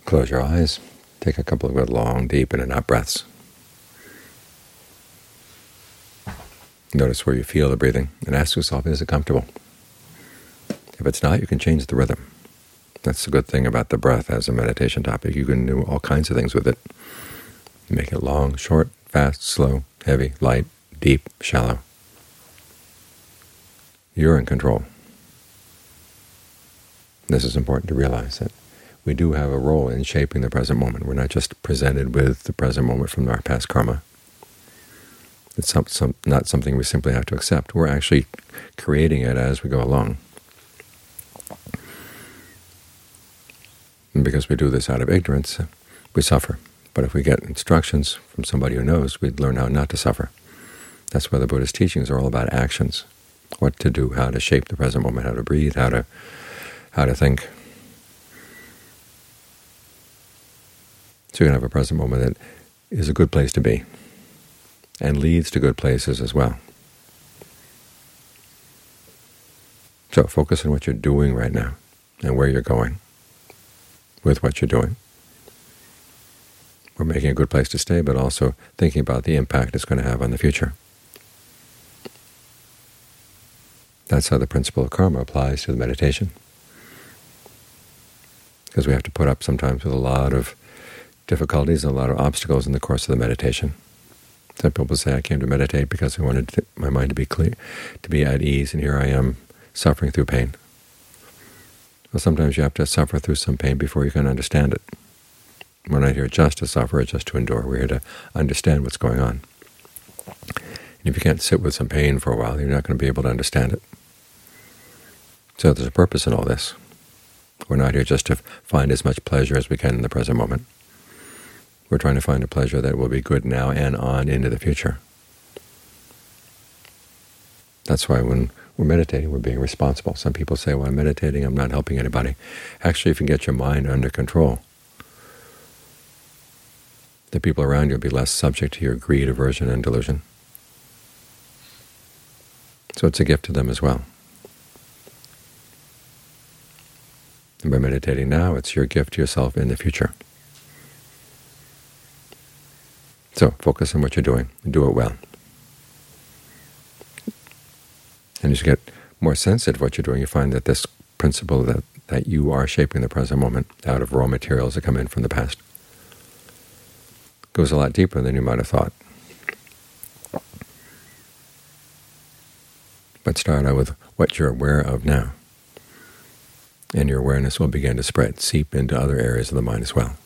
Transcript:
Close your eyes. Take a couple of good long, deep in and out breaths. Notice where you feel the breathing and ask yourself, is it comfortable? If it's not, you can change the rhythm. That's the good thing about the breath as a meditation topic. You can do all kinds of things with it. Make it long, short, fast, slow, heavy, light, deep, shallow. You're in control. This is important to realize, that we do have a role in shaping the present moment. We're not just presented with the present moment from our past karma. It's not something we simply have to accept. We're actually creating it as we go along. And because we do this out of ignorance, we suffer. But if we get instructions from somebody who knows, we'd learn how not to suffer. That's why the Buddha's teachings are all about actions, what to do, how to shape the present moment, how to breathe, how to think. So you can have a present moment that is a good place to be and leads to good places as well. So focus on what you're doing right now and where you're going with what you're doing. We're making a good place to stay, but also thinking about the impact it's going to have on the future. That's how the principle of karma applies to the meditation. Because we have to put up sometimes with a lot of difficulties and a lot of obstacles in the course of the meditation. Some people say, I came to meditate because I wanted my mind to be clear, to be at ease, and here I am suffering through pain. Well, sometimes you have to suffer through some pain before you can understand it. We're not here just to suffer or just to endure. We're here to understand what's going on. And if you can't sit with some pain for a while, you're not going to be able to understand it. So there's a purpose in all this. We're not here just to find as much pleasure as we can in the present moment. We're trying to find a pleasure that will be good now and on into the future. That's why when we're meditating, we're being responsible. Some people say, well, I'm meditating, I'm not helping anybody. Actually, if you get your mind under control, the people around you will be less subject to your greed, aversion, and delusion. So it's a gift to them as well. And by meditating now, it's your gift to yourself in the future. So focus on what you're doing and do it well. And as you get more sensitive to what you're doing, you find that this principle that you are shaping the present moment out of raw materials that come in from the past goes a lot deeper than you might have thought. But start out with what you're aware of now, and your awareness will begin to spread, seep into other areas of the mind as well.